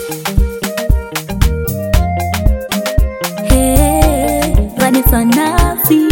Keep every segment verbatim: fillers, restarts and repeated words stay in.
Hey, Vanessa Nafi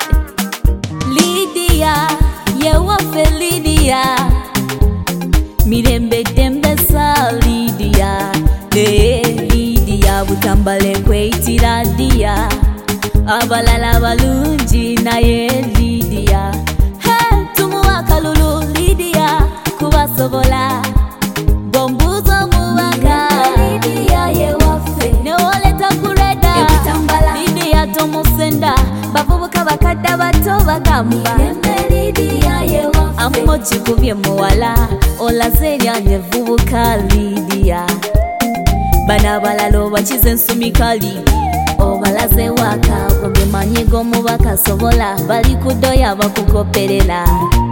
Lydia, yewafe Lydia Mirembe dembe sa Lydia Hey, Lydia, butambale kweitira dia Abalala balungi naye Lydia Hey, tumuwa kalulu Lydia kubasobola Bombuzo mubaka Lydia yewafe Newoleta kureda Ebutambala Lydia tomusenda Bavubuka bakadda bato bagamba Lydia yewafe Amoji kubye muwala Olaze lyanye vubuka Lydia Bana balalo bachize nsumika Lydia Obalaze waka Goge manyigo mubaka sobola Bali kudoya bakukoperela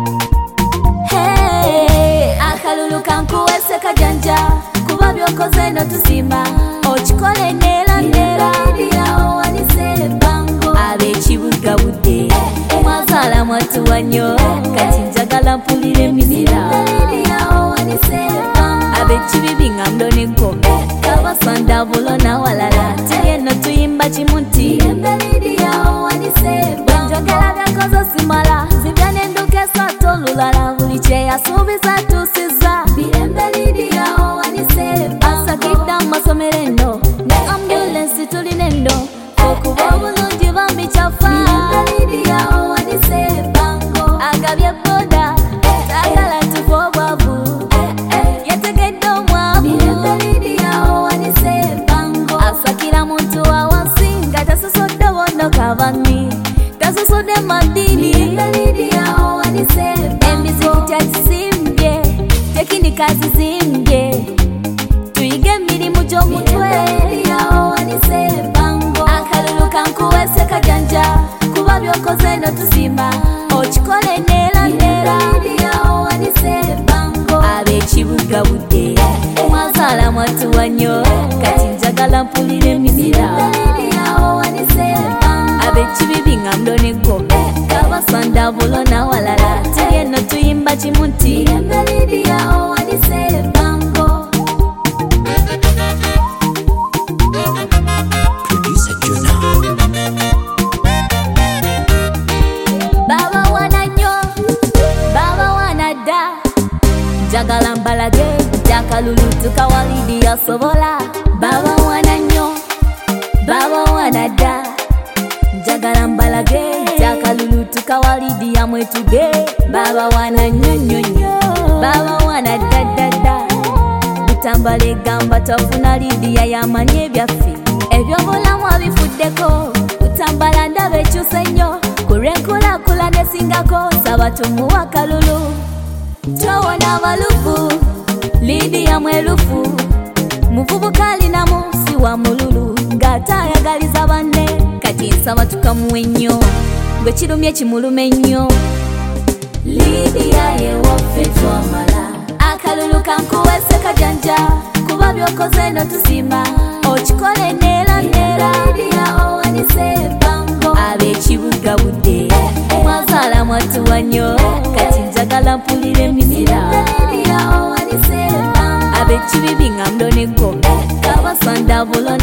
Hey, akalulu kankuwese kajanja Kuba byokoze no tusimba Ochikole nera nera Lydia owanise bango Abe chibuga bude Mwazala mwatu wanyo Kati njagala mpulire mizira Lydia owanise bango Abe chibibi ngamdo nenkome Kabasanda bulo na walala Tiye no tuyimba chimunti Lydia owanise bango Njogela byakozo simala Zibyane nduke sato lulala Buliche yasubiza tusiza Lydia owanise bango Asakida masomerendo Ne ambulance tulinendo Okuba bulungi bambi chafa Lydia owanise bango Agabye boda Tagala tuko bwavu Yategedde omwavu Lydia owanise bango Asakira muntu awansinga Tasusodde bono kabani Tasusodde madini Lydia owanise Emiziki takisimbye Tekinika zizimbye Tuyige emirimu gy'omutwe Lydia owanise bango Akalulu kankuwese kajanja Kuba byokoze no tusimba Ochikole nera nera Lydia owanise bango Abe chibuga bude Mwazala mwatu wanyo Kati njagala mpulire mizira Lydia owanise bango Abe chibibi ngamdo nenkome Kabasanda bulo na walala Tiye no tuyimba chimunti Lydia owanise bango Producer Jonah. Baba wana nyo, baba wana da Jagala mbalage, jakalulu tukawa Lydia sobola Baba wana nyo, baba wana da Jagala mbalage, jakalulu tukawa Lydia mwetuge Baba wana nyo nyo nyo, baba wana da da da Butambale gamba tofuna Lydia yamanye byaffe Ebyobulamu abifuddeko, butambala ndabe kyuse nnyo Kurenkula kula nesingako, saba tumuwa kalulu Towona balufu, Lydia mwelufu Muvubuka alinamu siwa mululu Ng'ate ayagaliza banne, kati nsaba tukamuwe nnyo Gwe kirumye kimulume nnyo Lydia yewaffe twamala Akalulu kankuwese kajanja Kuba byokoze no tusimba Ochikole nera nera Lydia owanise bango Abe chibuga bude Mwazala mwatu wanyo Kati njagala mpulire mizira Lydia owanise bango Abe chibibi ngamdo nenkome Kabasanda bulo